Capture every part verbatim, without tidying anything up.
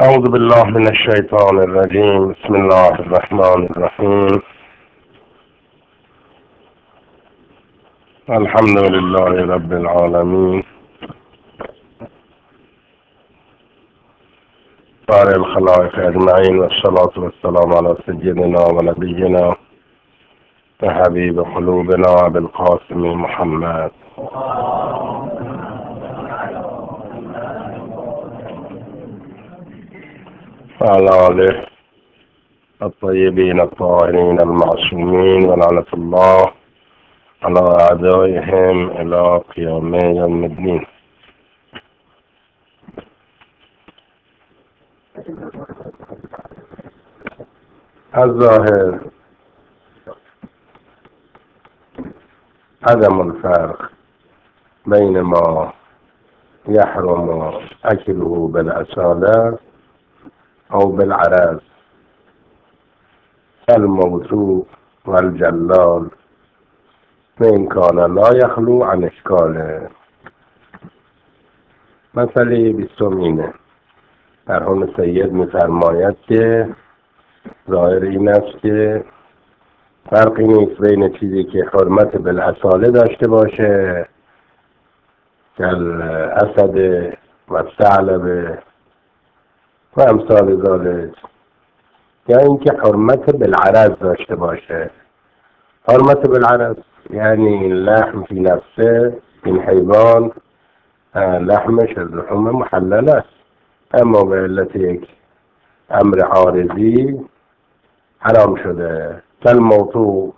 أعوذ بالله من الشيطان الرجيم. بسم الله الرحمن الرحيم. الحمد لله رب العالمين، بارئ الخلائق أجمعين، والصلاة والسلام على سيدنا ونبينا وحبيب قلوبنا أبي القاسم محمد وعلى آله الطيبين الطاهرين المعصومين، ولعنة الله على أعدائهم إلى قيام يوم الدين. الظاهر عدم الفرق بين ما يحرم أكله بالأصالة أو بالعرض الموضوع والجلال، وإن كان لا يخلو عن إشكال. مسئله بیستمینه. مرحوم سید می‌فرماید که ظاهر این است که فرقی نیست بین چیزی که حرمت بالاصاله داشته باشه کل اسد و ثعلب و امثال ذالک، یا اینکه حرمت بالعرض داشته باشه. حرمت بالعرض یعنی لحم فی نفسه، این حیوان لحمش از لحوم محلل است، اما به علت یک امر عارضی حرام شده. کالموضوع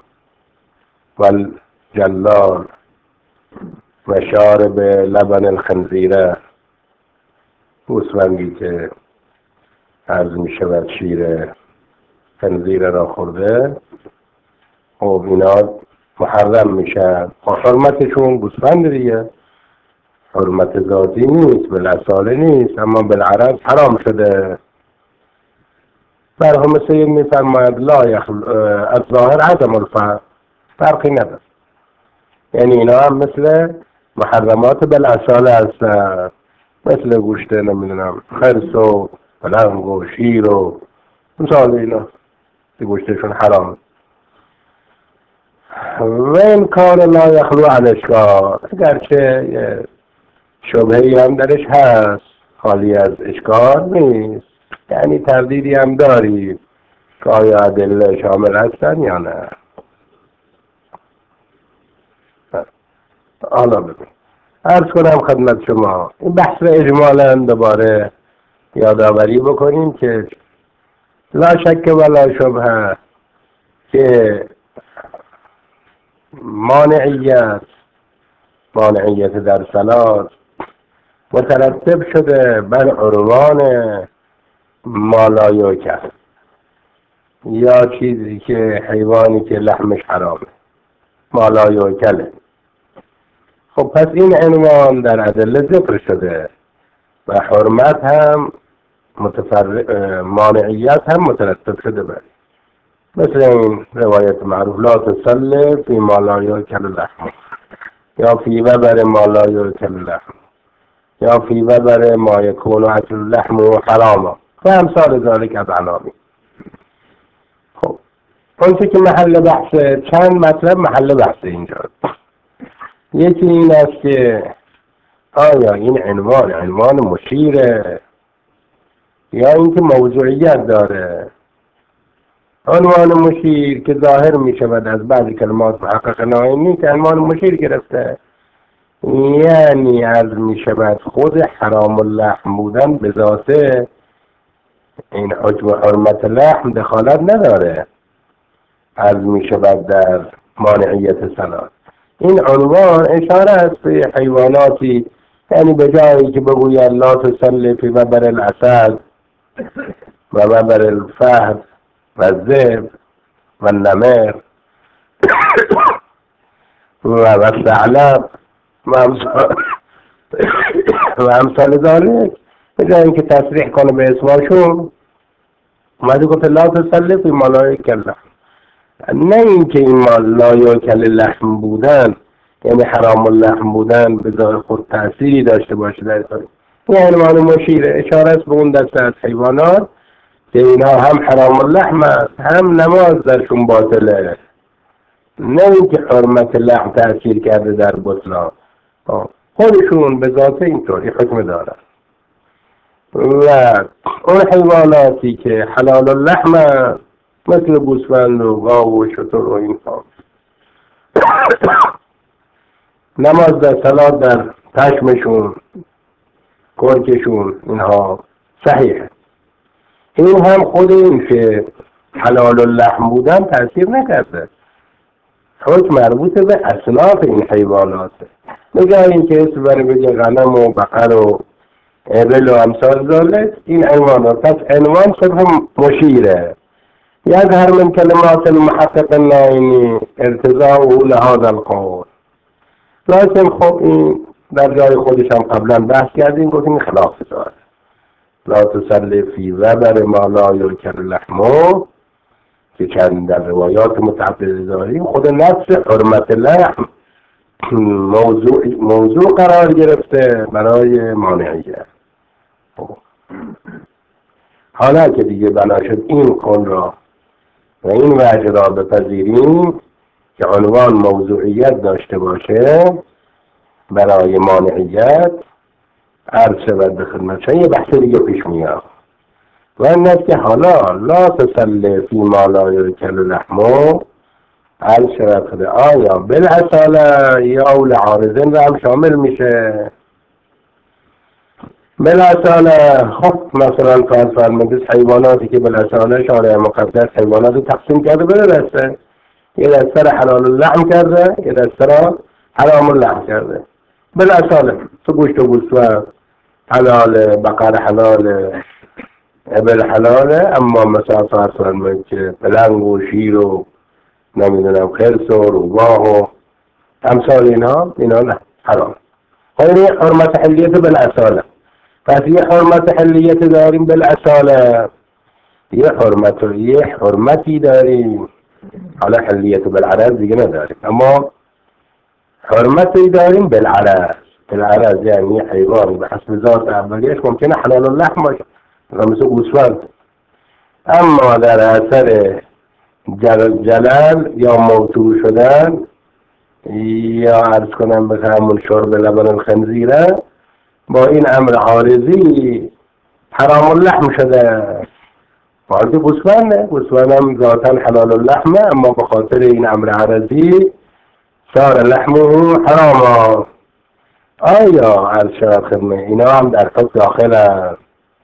والجلال و شارب لبن الخنزیره، گوسفندی که عرض می شود شیر خنزیره را خورده، خب اینا محرم میشن. حرمتشون گوسفند دیگه، حرمت ذاتی نیست، بالاصاله نیست، اما بالعرض حرام شده. مرحوم سید میفرماید لا یخل از ظاهر عدم الفرق، فرقی نداره. یعنی اینا هم مثل محرمات بالاصاله هستن، مثل گوشت نمیدونم خرس و پلنگ و شیر و مثال اینا که گوشتشون حرام. و این کار لا یخلو عن اشکال، اگرچه یه شبهه‌ای هم درش هست، خالی از اشکال نیست، یعنی تردیدی هم داری که آیا ادله شامل هستن یا نه. حالا ببین عرض کنم خدمت شما، این بحث رو اجمالا دوباره یادآوری بکنیم که لا شک ولا شبهه که مانعیت مانعیت در صلات مترتب شده بر عنوان ما لا یؤکل، یا چیزی که حیوانی که لحمش حرامه، ما لا یؤکله. خب پس این عنوان در ادله ذکر شده و حرمت هم متفرق، مانعیت هم مترتب شده بر، مثل این روایت معروف لا تصلی فی ما لا یؤکل لحم، یا فی وبر ما لا یؤکل لحم، یا فی وبر ما یکون اکل لحم حراما و امثال ذالک از عناوین. خب اونچه که محل بحث، چند مطلب محل بحث اینجا. یکی این است که آیا این عنوان عنوان مشیره یا اینکه موضوعیت داره. عنوان مشیر که ظاهر می شود از بعضی کلمات محقق ناینی که عنوان مشیر گرفته، یعنی عرض می شود خود حرام اللحم بودن به ذاته این حکم حرمت لحم دخالت نداره، عرض می شود در مانعیت صلات. این عنوان اشاره است به حیواناتی، یعنی به جایی که بگوید لا تصلی فی وبر الاسد و وبر الفهد و الذئب و النمر و الثعلب و امثال ذالک، به جایی که تصریح کنه به اسماشون اومده گفت لا تصلی فی ما لا یؤکل لحم، نه اینکه این ما لا یؤکل لحم بودن یعنی حرام اللحم بودن به ظاهر خود تأثیری داشته باشه در کاری. این عنوان مشیره، اشاره است به اون دسته از حیوانات که اینا هم حرام اللحم است، هم نماز درشون باطله. نه اینکه حرمت لحم تأثیر کرده در بطلان، خودشون به ذات اینطوری حکم دارن. و اون حیواناتی که حلال اللحم است مثل گوسفند و گاو و شتر و اینها، نماز در صلات در پشمشون، کرکشون، اینها صحیحه. این هم خود این که حلال اللحم بودن تأثیر نکرده، حکم مربوط به اصناف این حیواناته. بجای این که اسم بره بگه غنم و بقر و ابل و امثال ذالک، این عنوانات. پس عنوان صرف مشیره. یظهر من کلمات المحقق النائمی ارتضاءه لهذا القول، لكن خب این در جای خودش هم قبلا بحث کردیم، گفتیم خلاف داره. لا تصلی فی وبر ما لا یؤکل لحمه که چند در روایات متعدد داریم، خود نفس حرمت لحم موضوع موضوع قرار گرفته برای مانعیت. حالا که دیگه بنا شد این قول را و این وجه را بپذیریم که عنوان موضوعیت داشته باشه برای مانعیت، عرض شود به خدمتشان یه بحث دیگه پیش میاد و این است که حالا لا تسلی فی ما لا یؤکل لحمه، عرض شود خود آیا بالاصاله یا اول عارضین را هم شامل میشه. بالاصاله خب مثلا فرض فرمودید حیواناتی که بالاصاله شارع مقدس حیوانات تقسیم کرده به دسته، یه دسته را حلال اللحم کرده، یه دسته را حرام اللحم کرده. بالاصاله تو گوشت و گوسفند حلال، بقر حلال، ابل حلاله، اما مثلا فرض فرمودید که پلنگ و شیر و نمیدونم خرس و روباه و امثال اینا اینا نه، حرام. خیلی حرمت حلیت بالاصاله. پس یه حرمت حلیت داریم بالاصاله، یه حرمت یه حرمتی داریم، حالا حلیت بالعرض دیگه نداریم، اما حرمتی داریم بالعرض. بالعرض یعنی حیوان به حسب ذات اولیش ممکنه حلال اللحم باشه مثل گوسفند، اما در اثر جلال جلال یا موتور شدن یا عرض کنم به همون شرب لبن الخنزیره با این امر عارضی حرام اللحم شده. وارد گوسفند نه، گوسفند هم ذاتاً حلال اللحمه، اما به خاطر این امر عارضی صار لحمه حراما. آیا عرض شود خدمه اینا هم در حکم داخل هست؟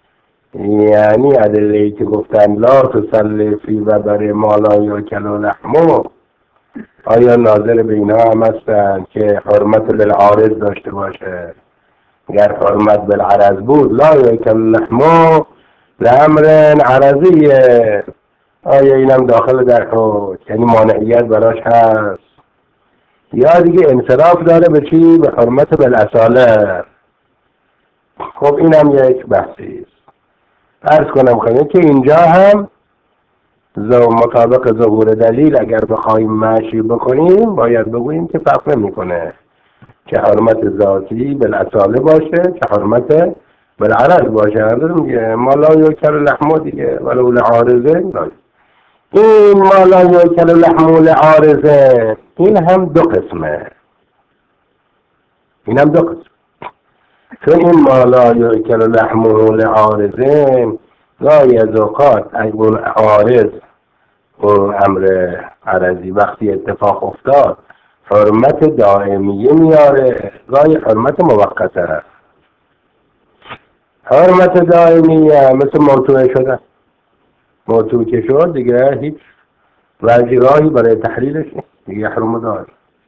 یعنی ادله‌ای که گفتن لا تصلی فی وبر ما لا یؤکل لحمه، آیا ناظر به اینا هم هستن که حرمت بالعارض داشته باشه؟ اگر حرمت بالعرض بود لا یؤکل لحمه لامر عرضیه، آیا اینم داخل در حکم، یعنی مانعیت براش هست یا دیگه انصراف داره به چی؟ به حرمت بالاصاله. خب اینم یک بحثی است. عرض کنم خیلی که اینجا هم مطابق ظهور دلیل اگر بخوایم مشی بکنیم باید بگوییم که فرق نمیکنه که حرمت ذاتی بالاصاله باشه که حرمت بالعرض باشه. میگه ما لا یؤکل لحمه دیگه ولو لعارضه. این ما لا یؤکل لحمه لعارضه این هم دو قسمه، این هم دو قسم. چون این ما لا یؤکل لحمه لعارضه گاهی از اوقات اون عارض و امر عرضی وقتی اتفاق افتاد حرمت دائمیه میاره، گاهی حرمت موقته. حرمت دائمیه مثل موضوع شده، موضوع که شد دیگه هیچ وجه راهی برای تحلیلش نیست، دیگه حرم دائم.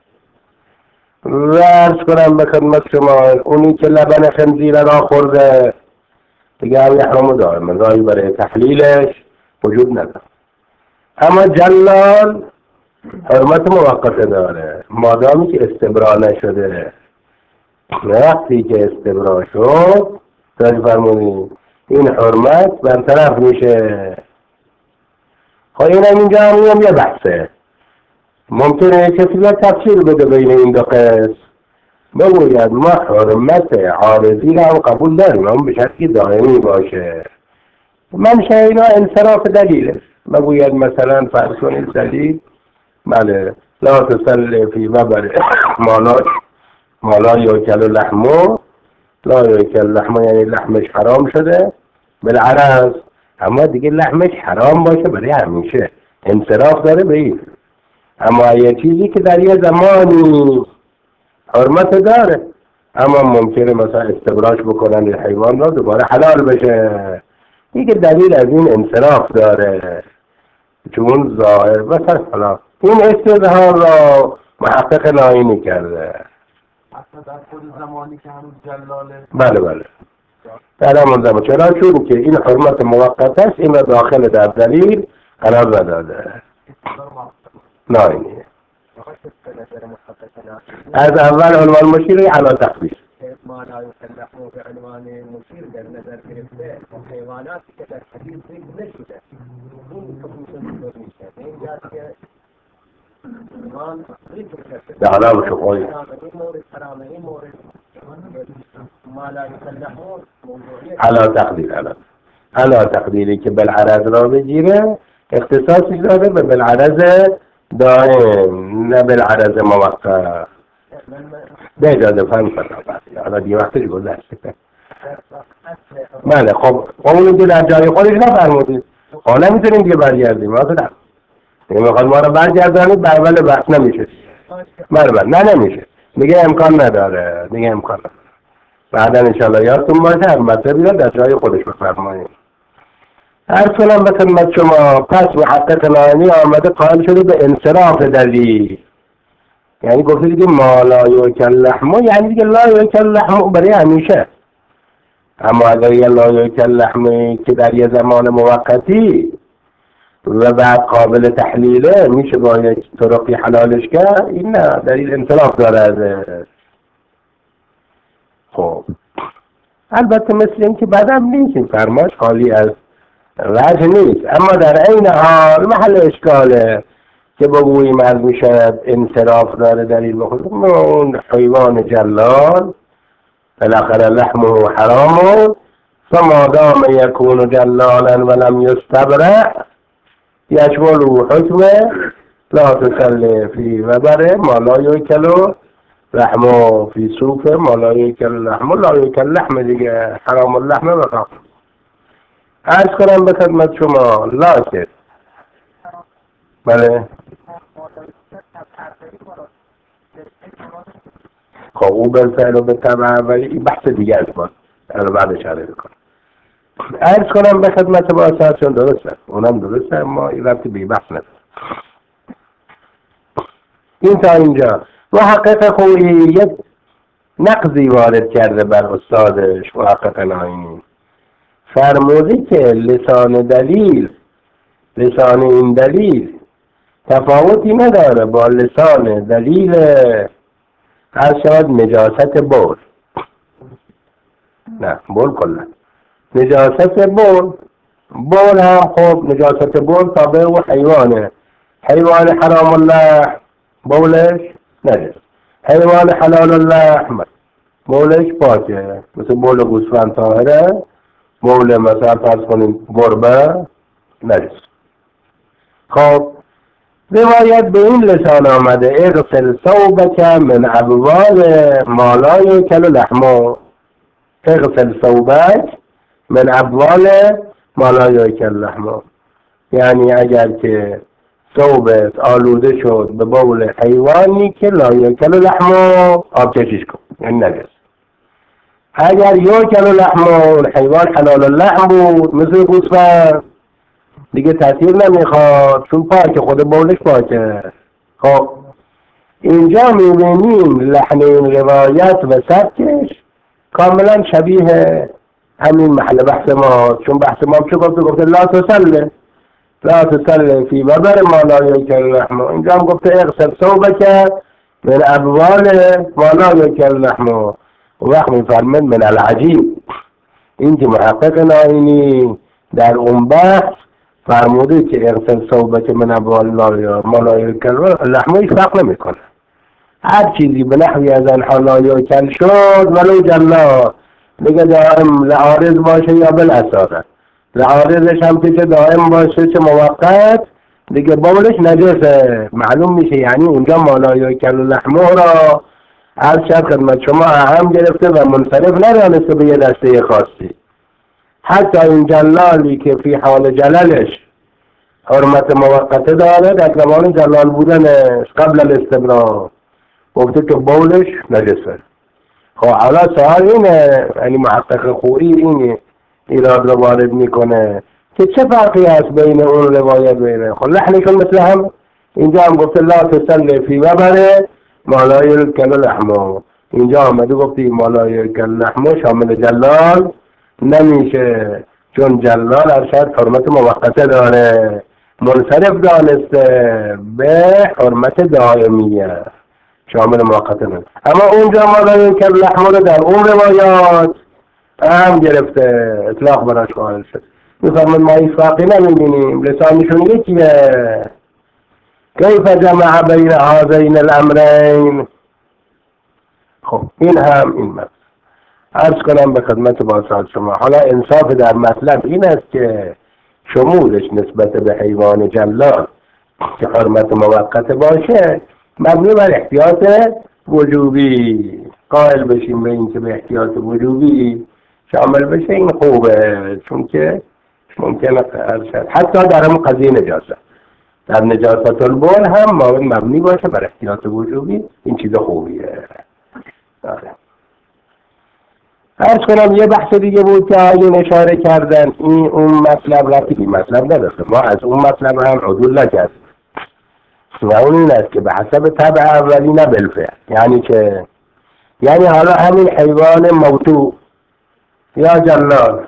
و عرض کنم به خدمت شما اونی که لبن خنزیر را خورده دیگه هم حرم دائم، راهی برای تحلیلش وجود نداره. اما جلال حرمت موقته داره مادامی که استبرا نشده. وقتی که استبرا شد داری فرمونید این حرمت برطرف میشه. خب این هم اینجا هم یه بحثه، ممکنه کسی باید تفصیل بده بین این دو قسم. بگوید ما حرمت عارضی را هم قبول داریم، اما به شرطی دائمی باشه. منشأ اینا انصراف دلیله. بگوید مثلا فرض کنید دلیل بله لا تصلی فی وبر مالا مالا یاکل لحمو، لا یاکل لحمو یعنی لحمش حرام شده بالعرض، اما دیگه لحمش حرام باشه برای همیشه، انصراف داره به این. اما یه چیزی که در یه زمانی حرمت داره اما ممکنه مثلا استبراش بکنن این حیوان را دوباره حلال بشه، دیگه دلیل از این انصراف داره چون ظاهر مثلا حالا این استظهار را محقق ناینی کرده. اصلا در خود زمانی که هنوز جلاله. بله بله در همون زمان، چرا؟ چون که این حرمت موقت است، این را داخل در دلیل قرار نداده. ناینی از اول عنوان مشیر علی تخصیص ما لا يكلفه بعنوان مشیر در نظر گرفته حیواناتی که در حدیث ذکر نشده اون خصوصا ذکر میشه اینجا که ایمان ذکر کرده در علاوه شقایی این مورد حرامه این مورد ما لا يكلفه موضوعیت علی تقدیر علی علی تقدیری که بالعرض را بگیره اختصاصش داره به بالعرض دائم نه بالعرض موقت. به اجازه فهم کنم حالا دیگه وقتش گذشته. بله خب اون که در جای خودش نفرمودید خب نمیتونیم دیگه برگردیم اصلا دیگه میخواد ما رو برگردانید بر اول بحث نمیشه. بله بله نه نمیشه دیگه امکان نداره دیگه امکان نداره. بعدا انشاءالله یادتون باشه هر مطلبی رو در جای خودش بفرمایید. عرض کنم به خدمت شما پس محقق ناینی آمده قائل شده به انصراف دلیل، یعنی گفته دیگه ما لا یاکل لحمو یعنی دیگه لا یاکل لحمو برای همیشه. اما اگر یه لا یاکل لحمی که در یه زمان موقتی و بعد قابل تحلیله میشه با یک طرقی حلالش کرد، این نه دلیل انصراف داره ازش. خب البته مثل این که بعدم نیست این فرماش خالی از وجه نیست، اما در عین حال محل اشکاله که بگوییم از میشد انصراف داره دلیل بخود اون حیوان جلال بالاخره لحمه حرام فما دام یکون جلالا ولم یستبرع یشمل حکمه لا تسلی فی وبره ما لا یاکل لحمه فی سوفه ما لا یاکل لحمه لا یاکل لحمه دیگه حرام اللحمه بقا. عرض کنم به خدمت شما لاکن بله خب او بالفعل و بالطبع اولی این بحث دیگه از ما الان بعد اشاره بکنم. عرض کنم به خدمت با اساسیون درسته اونم درسته اما این وقتی بی بحث نداره. این تا اینجا محقق خویی یک نقضی وارد کرده بر استادش محقق ناینی، فرمودی که لسان دلیل لسان این دلیل تفاوتی نداره با لسان دلیل هر شود نجاست بول، نه بول کلا نجاست بول بول هم خب نجاست بول تابع و حیوانه، حیوان حرام الله بولش نجس، حیوان حلال الله بولش پاکه، مثل بول گوسفند طاهره، بول مثلا فرض کنیم گربه نجس. خب روایت به این لسان آمده اغسل ثوبک من ابوال ما لا یاکل لحمه، اغسل ثوبک من ابوال ما لا یاکل لحمه، یعنی اگر که ثوبت آلوده شد به بول حیوانی که لا یاکل لحمه آب کشیش کن یعنی نجس. اگر یاکل لحمه حیوان حلال اللحم بود مثل گوسفند دیگه تأثیر نمیخواد چون پاک خود بولش پاکه. خب اینجا میبینیم لحن این روایت و سبکش کاملا شبیه همین محل بحث ما، چون بحث ما چه گفته؟ گفته لا تسلی لا تسلی فی وبر ما لا یاکل لحمه، اینجا هم گفته اغسل ثوبک من ابوال ما لا یاکل لحمه. و وقت میفرمد من العجیب این که محقق ناینی در اون بحث فرموده که اغسل ثوبک من ابوال ما لا یاکل لحمه هیچ فرق نمیکنه، هر چیزی به نحوی از آنها لایوکل شد ولو جلا دیگه دائم لعارض باشه یا بالاصالت، لعارضش هم که دائم باشه چه موقت دیگه بولش نجسه معلوم میشه. یعنی اونجا ما لایوکل لحمه را هر شب خدمت شما اهم گرفته و منصرف ندانسته به یه دسته خاصی. حتی این جلالی که فی حال جلالش حرمت موقته داره در زمان جلال بودنش قبل الاستبراء گفته که بولش نجسه. خب حالا سوال اینه، یعنی محقق خویی این ایراد رو وارد میکنه که چه فرقی هست بین اون روایت بینه. خب لحنشون مثل هم، اینجا هم گفته لا تسل فی وبره مالای کل لحمه، اینجا آمده گفتی مالای کل لحمه شامل جلال نمیشه، چون جلال ارشد حرمت موقته داره منصرف دانسته به حرمت دائمیه شامل موقته نه. اما اونجا مالای کل لحمه رو در اون روایات هم گرفته اطلاق براش قائل شد. میفرماد ما هیچ فرقی نمیبینیم، لسانشون یکیه. کیف جمع بین هذین الامرین. خب این هم این مطلب عرض کنم به خدمت باسات شما. حالا انصاف در مطلب این است که شمولش نسبت به حیوان جلال که حرمت موقت باشه مبنی بر احتیاط وجوبی قائل بشیم به این که به احتیاط وجوبی شامل بشه. این خوبه، چون که ممکنه ارشد حتی در هم قضیه نجاست، در نجاست البول هم مبنی باشه بر احتیاط وجوبی. این چیز خوبیه. آره. عرض کنم یه بحث دیگه بود که آیین اشاره کردن، این اون مطلب رفتی این مطلب نداشته، ما از اون مطلب هم عدول نکردیم و اون این است که به حسب طبع اولی نه بالفعل. یعنی که یعنی حالا همین حیوان موتو یا جلال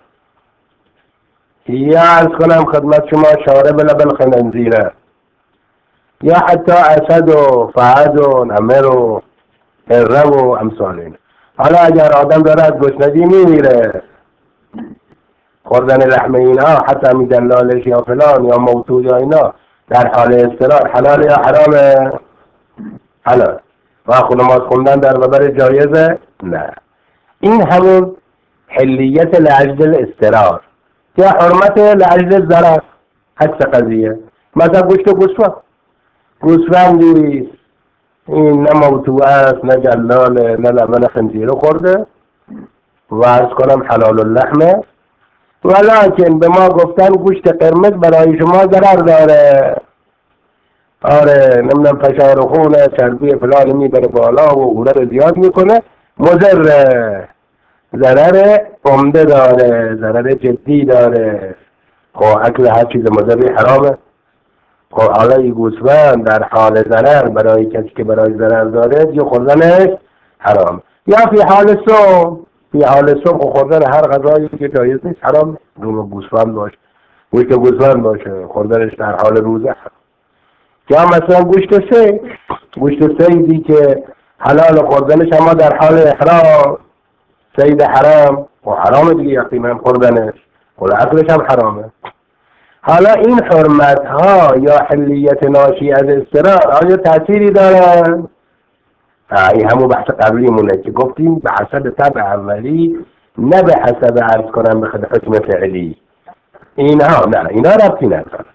یا عرض کنم خدمت شما شارب لبن خنزیره یا حتی اسد و فهد و نمر و هره و امثال این، حالا اگر آدم داره از گشنگی میمیره خوردن لحم اینا حتی همین جلالش یا فلان یا موتو یا اینا در حال استرار حلال یا حرامه؟ حلال. و خود نماز خوندن در برابر جایزه؟ نه. این همون حلیت لعجل استرار یا حرمت لعجل ضرر. حدث قضیه مثلا گوشت گوسفند گوسفندی این نه موتو است نه جلاله نه لبن خنزیر خورده و عرض کنم حلال اللحمه، ولیکن به ما گفتن گوشت قرمز برای شما ضرر داره. آره نمیدونم فشار خونه چربی فلان میبره بالا و عورت زیاد میکنه، مضر، ضرر عمده داره، ضرر جدی داره. خب اکل هر چیز مضری حرامه. خب حالا این گوسفند در حال ضرر برای کسی که برای ضرر داره دیگه خوردنش حرام. یا فی حال صوم، فی حال صوم خوردن هر غذایی که جایز نیست حرام. روم گوسفند باشه، گوشت گوسفند باشه خوردنش در حال روزه حرام. یا مثلا گوشت سید، گوشت سیدی که حلال خوردنش اما در حال احرام سید حرام و حرام دیگه یقینا خوردنش و اکلش هم حرامه. حالا این حرمت ها یا حلیت ناشی از استرار آیا تأثیری دارن؟ این همون بحث قبلی مونه که گفتیم به حسب طبع اولی نه به حسب عرض کنم به خود حکم فعلی. اینها نه، اینا ربطی نداره.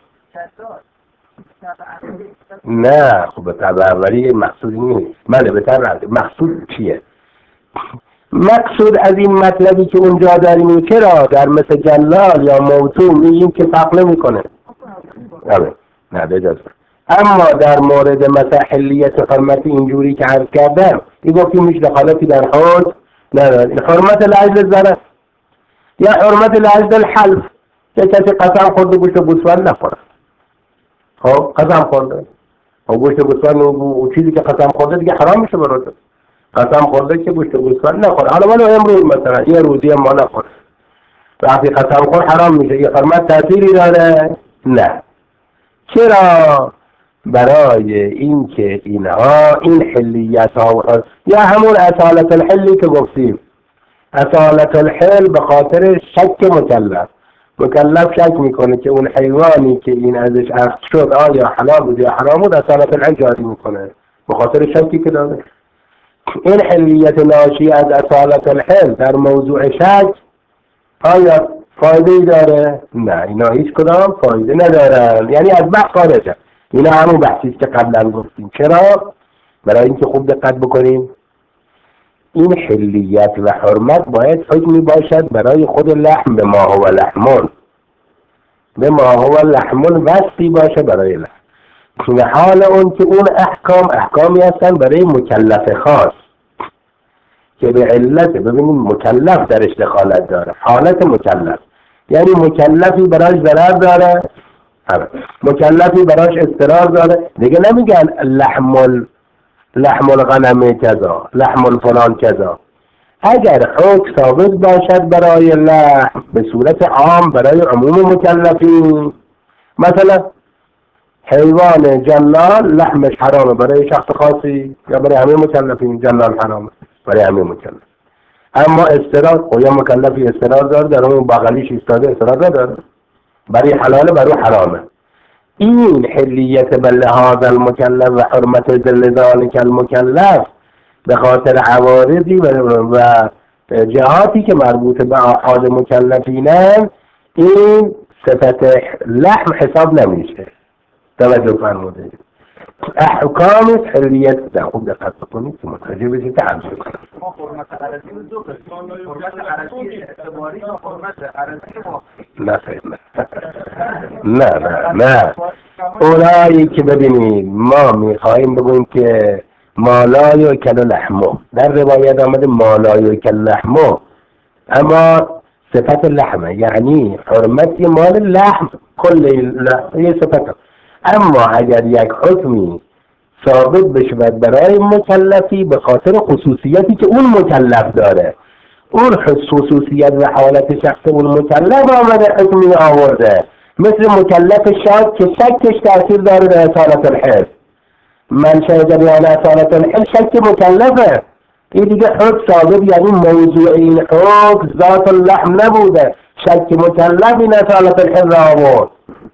نه خب به طبع اولی مقصود نیست. بله به طبع مقصود چیه؟ مقصود از این مطلبی که اونجا داریم چرا در مثل جلال یا موتو میگیم که فرق نمیکنه. نه نه بجاست. اما در مورد مثل حلیت حرمت اینجوری که عرض کردم این گفتیم هیچ دخالتی در حد نداره. حرمت لعجل ضرر یا حرمت لعجل الحلف که کسی قسم خورده گوشت گوسفند نخوره. خب قسم خورده و گوشت گوسفند و چیزی که قسم خورده دیگه حرام میشه برای تو. قسم خورده که گوشت گوسفند نخوره. حالا ولی امروز مثلا یه روزی ما نخوره، وقتی قسم خور حرام میشه. یه حرمت تأثیری داره؟ نه. چرا؟ برای این که اینها این حلیت ها یا همون اصالت الحلی که گفتیم، اصالت الحل به خاطر شک مکلف. مکلف شک میکنه که اون حیوانی که این ازش اخذ شد آیا حلال بود یا حرام بود، اصالت الحل جاری میکنه. به خاطر شکی که داره. این حلیت ناشی از اصالت الحل در موضوع شک آیا فایده ای داره؟ نه، اینا هیچ کدام فایده ندارن، یعنی از بحث خارجه. اینا همون بحثی که قبلا گفتیم. چرا؟ برای اینکه خوب دقت بکنیم این حلیت و حرمت باید حکمی باشد برای خود لحم به ما هو لحمون، به ما هو لحمون وصفی باشه برای لحم. و حال اون که اون احکام احکامی هستن برای مکلف خاص که به علت ببینیم مکلف درش دخالت داره. حالت مکلف یعنی مکلفی براش ضرر داره، مکلفی براش اضطرار داره. دیگه نمیگن لحم ال... لحم الغنم کذا، لحم الفلان کذا. اگر حکم ثابت باشد برای لحم به صورت عام برای عموم مکلفین، مثلا حیوان جلال لحمش حرامه برای شخص خاصی یا برای همه مکلفین جلال حرامه برای همه مکلف. اما استرار خب یا مکلفی استرار داره در اون بغلیش ایستاده استرار نداره، برای حلاله برای حرامه. این حلیت به لحاظ المکلف و حرمت ذلك المکلف به خاطر عوارضی و جهاتی که مربوط به آحاد مکلفینن این صفت لحم حساب نمیشه. توجه فرمودید. احکام حلیت در خوب دقت بکنید که متوجه بشید که عرض کنم. ما حرمت عرضی رو دو قسم، حرمت عرضی اعتباری و حرمت عرضی واقعی. نه خیر نه نه نه نه اونایی که ببینید ما میخواییم بگویم که مالای کل لحمو، در روایت آمده مالای کل لحمو، اما صفت لحمه یعنی حرمتی مال لحم کل لحم یه صفت. اما اگر یک حکمی ثابت بشود برای مکلفی به خاطر خصوصیتی که اون مکلف داره، اون خصوصیت و حالت شخص اون مکلف آمده حکمی آورده، مثل مکلف شک که شکش تأثیر داره در اصالت الحل. من شاید یعنی اصالت الحل شک مکلفه. این دیگه حکم ثابت یعنی موضوع این حکم ذات اللحم نبوده، شک مکلف این اصالت الحل را آورد.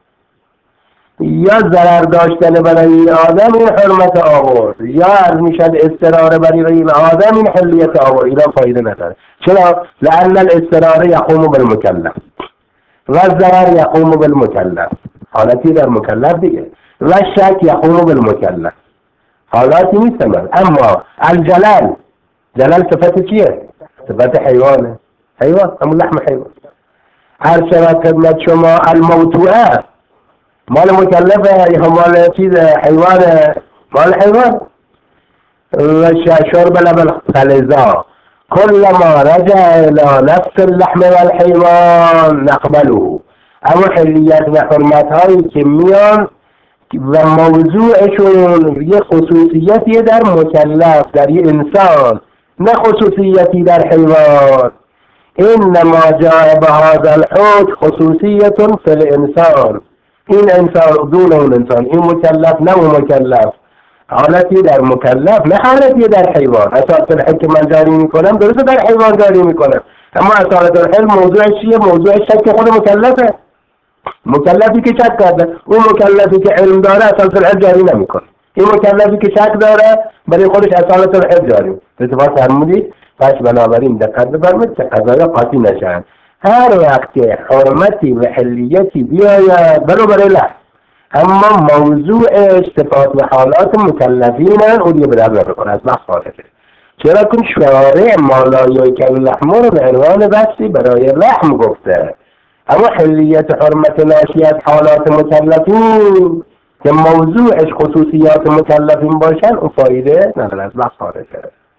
یا ضرر داشتن برای این آدم این حرمت آورد، یا از میشد استراره برای این آدم این حلیت آورد. اینا فایده نداره. چرا؟ لأن الاستراره یقوم بالمکلف و ضرر یقوم بالمکلف، حالتی در مکلف دیگه، و شک یقوم بالمکلف، حالاتی نیست من. اما الجلال، جلال صفت چیه؟ صفت حیوانه، حیوان همون لحم حیوان. هر شرط خدمت شما الموتوعه مال مکلفه یا مال چیز حیوان؟ مال حیوان. و شرب لبن فلذا كلما رجع الى نفس اللحم والحيوان نقبله. اما حلیت و حرمت هایی که میان و موضوعشون یه خصوصیتی در مکلف در یه انسان نه خصوصیتی در حیوان، انما جاء بهذا الحكم خصوصیت فی الانسان، این انسان دون اون انسان، این مکلف نه اون مکلف، حالتی در مکلف نه حالتی در حیوان. اصالت الحل که من جاری میکنم درسته در حیوان جاری میکنم، اما اصالت الحل موضوعش چیه؟ موضوع شک خود مکلفه. مکلفی که شک کرده، اون مکلفی که علم داره اصالت الحل جاری نمیکنه، این مکلفی که شک داره برای خودش اصالت الحل جاری. اتفاق فرمودید؟ پس بنابراین دقت بفرمایید که قضایا قاطی نشن. هر وقت که حرمتی و حلیتی بیاید برو برای لحظ، اما موضوع صفات و حالات مکلفینن اون دیگه به در نمیکنه، از بحث خارجه. چرا که شارع مالای کل لحم رو به عنوان بحثی برای لحم گفته، اما حلیت حرمت ناشی از حالات مکلفین که موضوعش خصوصیات مکلفین باشن اون فایده نداره، از بحث خارجه.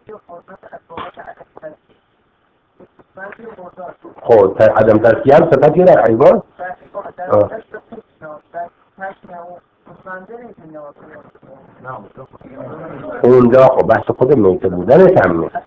خب عدم تسکیه هم صفتی در حیوان؟ اونجا خب بحث خود میته بودنش هم نیست.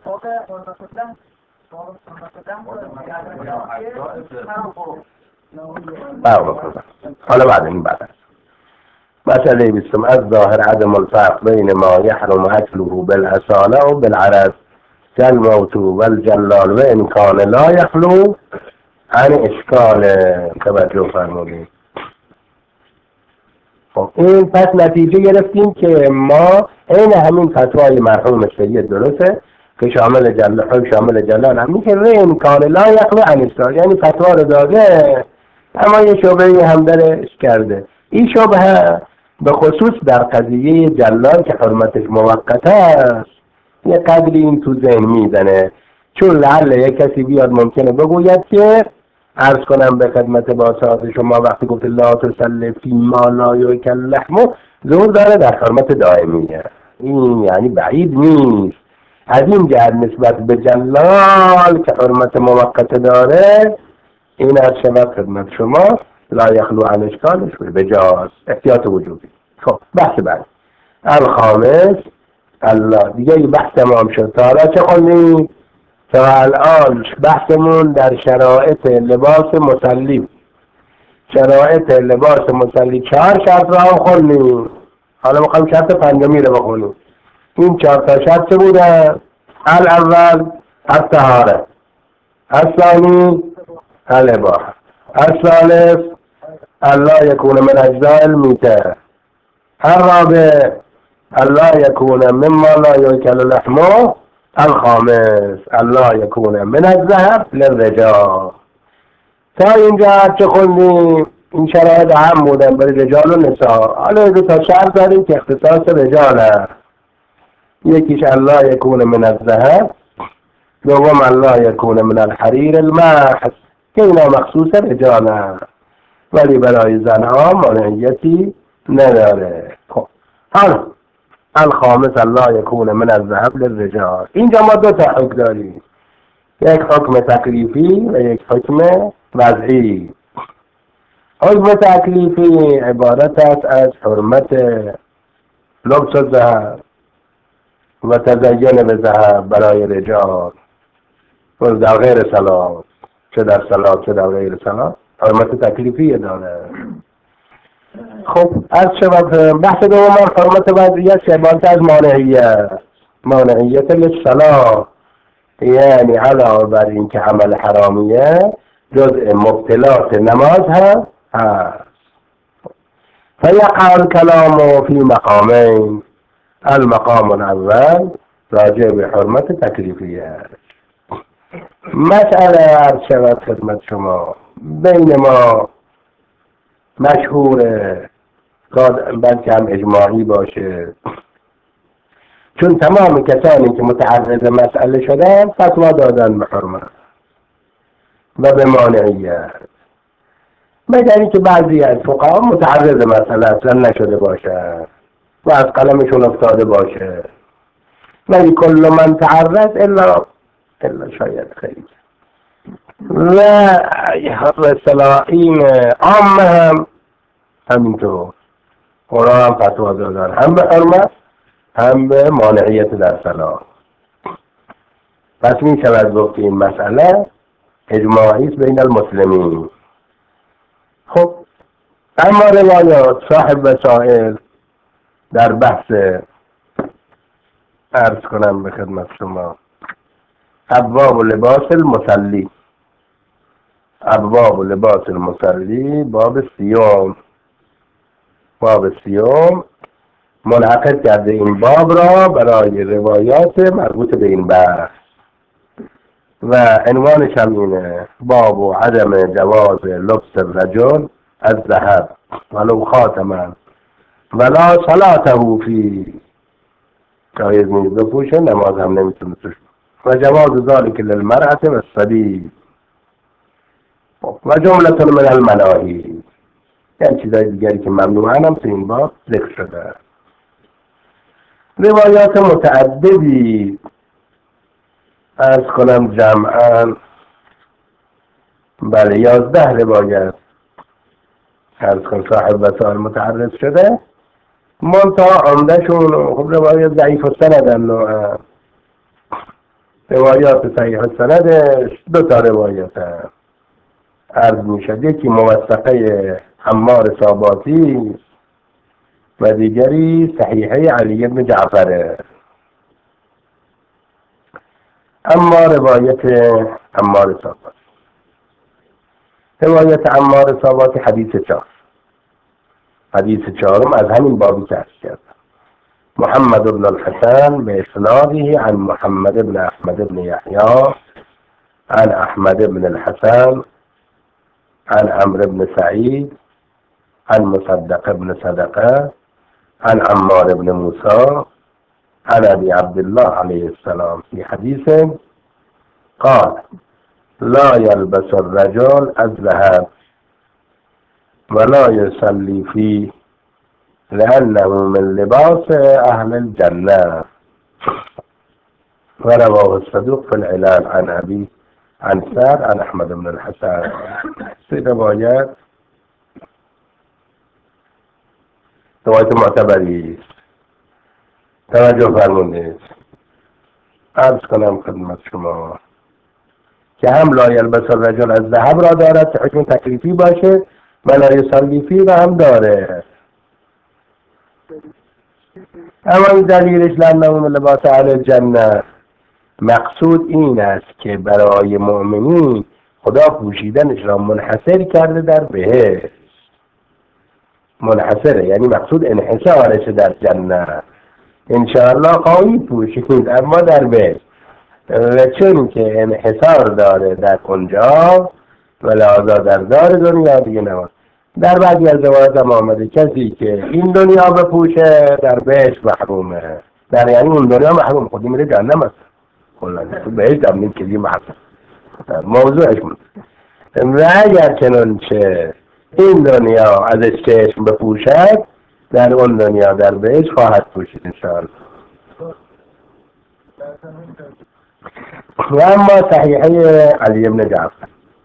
حالا بعد این بعد است مسئله بیستم از ظاهر عدم الفرق بین ما یحرم اکله بالاصاله و بالعرض كالموت والجلال وإن كان لا يخلو عن اشکال. توجه فرمودید. خب این پس نتیجه گرفتیم که ما این همین فتوای مرحوم سید درسته که شامل جلال شامل جلال همین که روی امکان لا یخلو عن السؤال، یعنی فتوا رو داده اما یه شبهه هم درش کرده. این شبهه به خصوص در قضیه جلال که حرمتش موقت است یه قدری این تو ذهن میزنه، چون لعل یک کسی بیاد ممکنه بگوید که عرض کنم به خدمت باسطات شما وقتی گفت لا تسلی فی ما لا یؤکل لحمه ظهور داره در حرمت دائمیه. این یعنی بعید نیست از این جهت نسبت به جلال که حرمت موقت داره این از شما خدمت شما لا یخلو عن اشکالش به جاست احتیاط وجودی. خب بحث بعد الخامس الله دیگه بحث تمام شد. تا حالا چه خوندیم؟ تا الان بحثمون در شرایط لباس مسلی، شرایط لباس مسلی چهار شرط را هم خوندیم. حالا میخوایم شرط پنجمی رو بخونیم. این چهار تا شرط چه بودن؟ الاول الطهاره، الثانی الاباحه، الثالث الا یکون من اجزاء المیته، الرابع الا یکون مما لا یؤکل لحمه، الخامس الا یکون من الذهب للرجال. تا اینجا چه خوندیم؟ این شرایط هم بودن برای رجال و نساء. حالا دو تا شرط داریم که اختصاص رجال هست. یکیش الا یکون من الذهب، دوم الا یکون من الحریر المحض که اینا مخصوص رجال هست ولی برای زنها مانعیتی نداره. خب حالا الخامس الا یکون من الذهب للرجال. اینجا ما دو تا حکم داریم، یک حکم تکلیفی و یک حکم وضعی. حکم تکلیفی عبارت است از حرمت لبس الذهب و تزین به ذهب برای رجال و در غیر صلات، چه در صلات چه در غیر صلات حرمت تکلیفی داره. خب از شباب بحث دوم حرمت وضعیت که عبارت از مانعیت، مانعیت للصلاة، یعنی علاوه بر این که عمل حرامیه جزء مبطلات نماز هم هست. فیقع الکلام فی مقامین، المقام الاول راجع به حرمت تکلیفیه. مسئله عرض شود خدمت شما بین ما مشهوره بلکه هم اجماعی باشه، چون تمام کسانی که متعرض مسئله شدن فتوا دادن به حرمت و به مانعیت، مگر اینکه بعضی از فقها متعرض مسئله اصلا نشده باشه و از قلمشون افتاده باشه، ولی کل من تعرض الا الا شاید خیلی و اصطلاح این عام هم همینطور اونا هم فتوا دادن هم به حرمت هم به مانعیت در صلاح. پس می شود گفت این مسئله اجماعی است بین المسلمین. خب اما روایات صاحب وسائل در بحث عرض کنم به خدمت شما ابواب لباس المصلی، ابواب لباس المصلی باب سیوم، باب سیوم منعقد کرده این باب را برای روایات مربوط به این بحث و عنوانش هم اینه باب و عدم جواز لبس الرجل الذهب ولو خاتما ولا صلاته فی، جایز نیست بپوشه نماز هم نمیتونه توش، و جواز ذلك للمرأة والصبي و جملة من المناهی، یعنی چیزای دیگری که ممنوعن هم تو این باب ذکر شده. روایات متعددی عرض کنم جمعاً بله یازده روایت عرض کنم صاحب وسائل متعرض شده، منتها عمدهشون خب روایات ضعیف السندن، روایات صحیح السندش دو تا روایت عرض می شد، یکی موثقه عمار صاباتی و دیگری صحیحه علی بن جعفره. اما روایت عمار صاباتی، روایت عمار صاباتی حدیث چاست حدیث چهارم از همین بابی کسب کرد. محمد بن الحسن بإسناده عن محمد بن أحمد بن يحيى عن أحمد بن الحسن عن عمرو بن سعيد عن مصدق بن صدقة عن عمار بن موسى عن أبي عبد الله عليه السلام في حديث قال لا يلبس الرجل الذهب ولا يصلي فيه لأنه من لباس أهل الجنة. ورواه الصدوق في العلال عن أبي عن سعد عن أحمد بن الحسن. في روایت روایت معتبری است. توجه فرمودید. عرض کنم خدمت شما که هم لا یلبس الرجل از ذهب را دارد که حکم تکلیفی باشه و لا یصلی فیه را هم داره. اما این دلیلش لأنه من لباس اهل الجنه، مقصود این است که برای مؤمنین خدا پوشیدنش را منحصر کرده در بهشت. منحصره یعنی مقصود انحصارش در جنت. انشاءالله خواهی پوشید اما در بهشت، و چون که انحصار داره در اونجا و لحاظا در دار دنیا دیگه نماز. در بعضی از روایات هم آمده کسی که این دنیا بپوشه در بهشت محرومه. در یعنی اون دنیا محروم، خودی میره جهنم است. کلا تو بهشت هم نیم که دیگه محروم. موضوعش بود. و اگر چنانچه این دنیا ازش چشم بپوشد در اون دنیا در بهشت خواهد پوشید انشاءالله. و اما صحیحه علی بن جعفر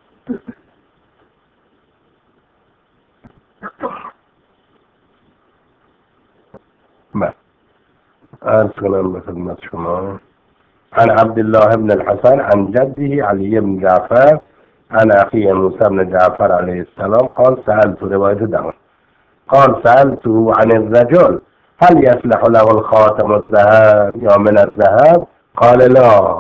بله عرض کنم به خدمت شما عن عبد الله بن الحسن عن جده علي بن جعفر عن أخيه موسى بن جعفر عليه السلام قال سألت رواية دعوة قال سألته عن الرجل هل يصلح له الخاتم الذهب یا من الذهب قال لا.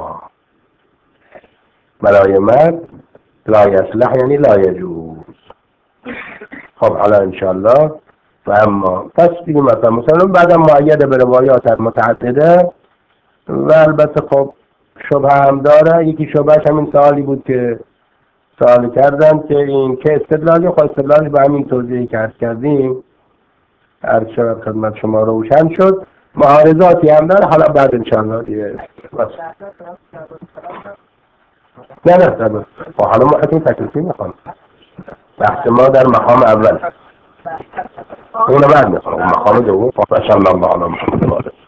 برای مرد لا يصلح یعنی لا يجوز. خب حالا انشاءالله و اما پس دیگه مثلا مثلا بعدم معید به روایات متعدده و البته خب شبه هم داره. یکی شبهش همین سوالی بود که سوال کردن که این که استدلالی خواهد استدلالی به همین توضیحی که عرض کردیم عرض شد خدمت شما روشن شد. معارضاتی هم داره حالا بعد انشاءالله دیگه نه نه نه خب حالا ما حتمی تکلیفی میخوام. بحث ما در مقام اول اونو بعد میخوام. مقام دوم فصل الله علی محمد